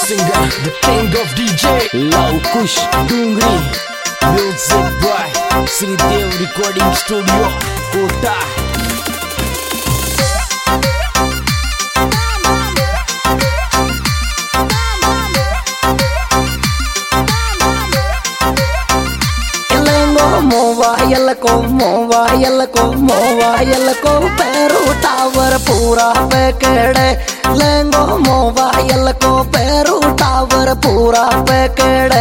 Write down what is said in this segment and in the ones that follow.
singer, the king of DJ, Laukush Dungri, music by Sridev Recording Studio, Kota. Mobile को पैरू tower पूरा पैकेड़े लेंगो mobile को पैरू tower पूरा पैकेड़े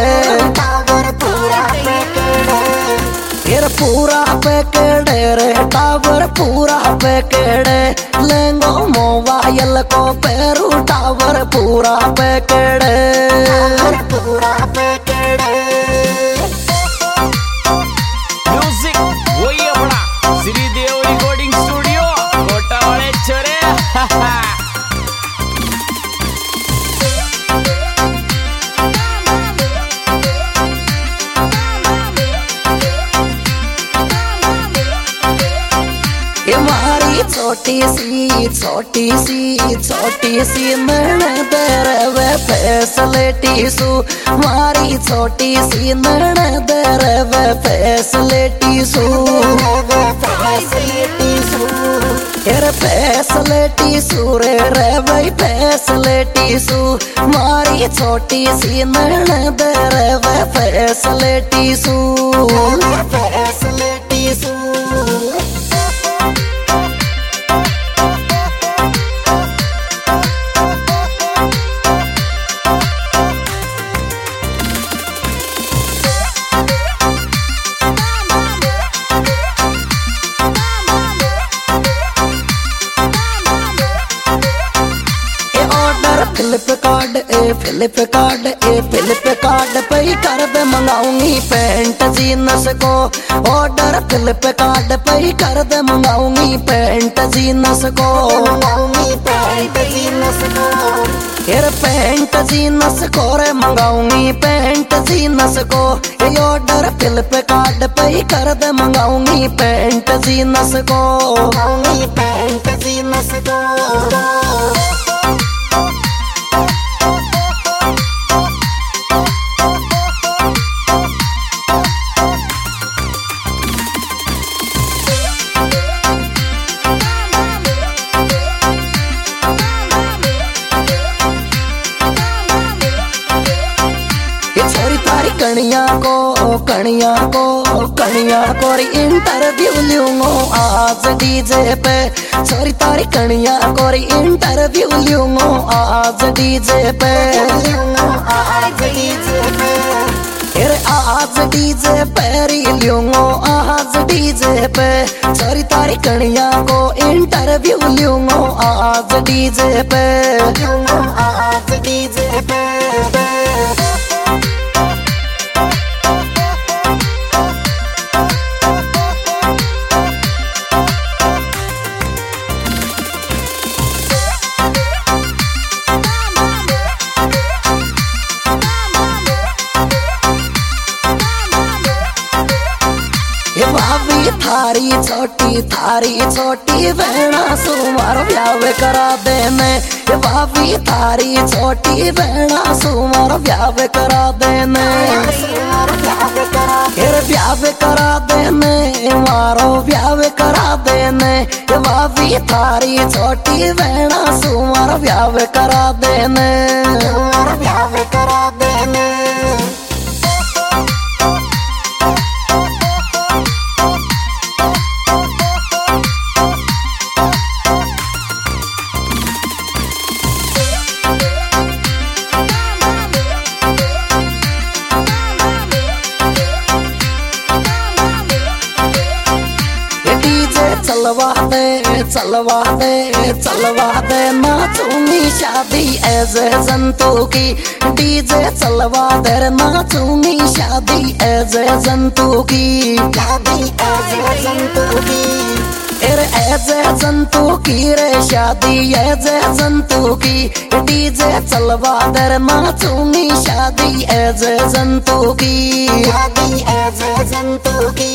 फिर पूरा पैकेड़े रे टावर पूरा पैकेड़े लेंगो मोबाइल को पैरू टावर पूरा पैकेड़े पूरा पैकेड़े श्रीदेव रिकॉर्डिंग स्टूडियो कोटा वाले छोरे हमारी छोटी सी नैन तेरे वे फैसिलिटी सु हमारी छोटी सी नैन तेरे वे फैसिलिटी सु फैसिलिटी सु रे भाई फैसिलिटी सु हमारी छोटी सी नैन तेरे वे फैसिलिटी सु फ्लिपकार्ट पे ही कर दे मंगाऊंगी पैंट जीन्स को ऑर्डर फ्लिपकार्ट पे ही कर दे मंगाऊंगी पैंट जीन्स को फिर पैंट जीन्स को रे मंगाऊंगी पैंट जीन्स को ये ऑर्डर फ्लिपकार्ट पे ही कर दे मंगाऊंगी पैंट जीन्स को पैंट जीन्स को कणिया को इंटरव्यू लूंगो आज डीजे पे सॉरी तारी कणिया को इंटरव्यू लूंगो आज डीजे पे फिर आज डीजे पे लूंगो आज डीजे पे सॉरी तारी कणिया को इंटरव्यू लूंगो आज डीजे पे आज डीजे पे थारी छोटी बहना सुमार ब्याह करा देने भाभी थारी छोटी बहना सुमार ब्याह करा देने फिर ब्याह करा देने मारो ब्याह करा देने भाभी थारी छोटी बहना सुमार ब्याह करा देने ब्याह करा देने चलवा दे नाचूंगी शादी ऐसे जंतु की डीजे चलवा दे नाचूंगी शादी ऐसे जंतु की ऐसे जंतु की रे शादी ऐसे जंतु की डीजे चलवा दे नाचूंगी शादी ऐसे जंतु की ऐसे जंतु की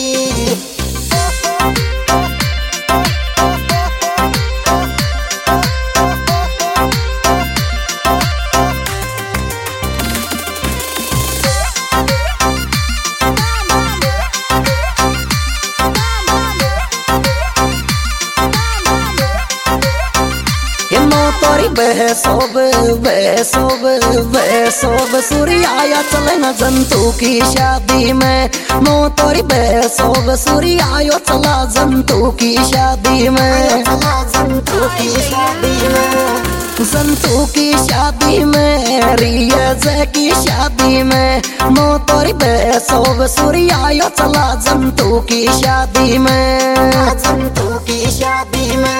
बेसोब बेसोब बेसोब सूर्य आया चले न जंतु की शादी में नो तोरी बेसोब सूर्य आयो चला जंतु की शादी में जंतु की शादी में जंतु की शादी में रियाज की शादी में नो तोरी बेसोब सूर्य आयो चला जंतु की शादी में जंतु की शादी में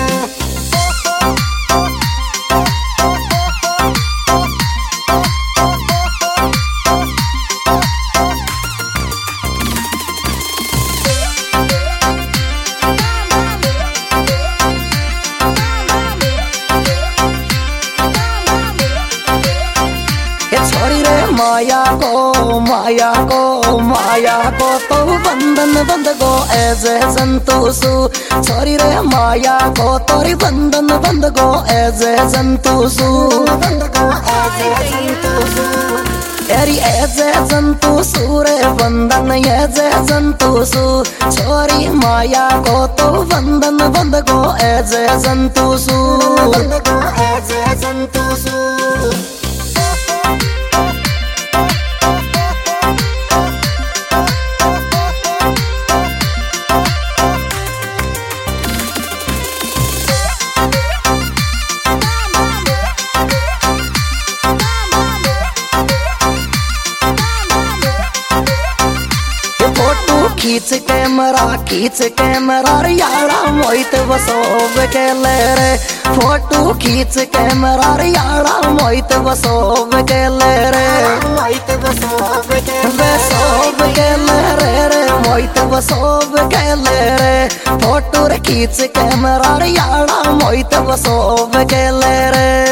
छोरी रे माया को माया को माया को तो बंधन बंद गो ऐसे जंतु सु छोरी रे माया को तोरी बंधन बंद गो ऐसे जंतु सु तेरी ऐसे जंतु सु रे बंधन ऐसे जंतु सु छोरी माया को तो बंधन बंद गो ऐसे जंतु सु ऐसे जंतु सु खींच कैमरा रे यारा मोहित बसोब के ले रे फोटो खींच कैमरा रे यारा मोहित बसोब के ले रे मोहित बसोब के ले रे मोहित बसोब के ले रे फोटो रे खींच कैमरा रे यारा मोहित बसोब के ले रे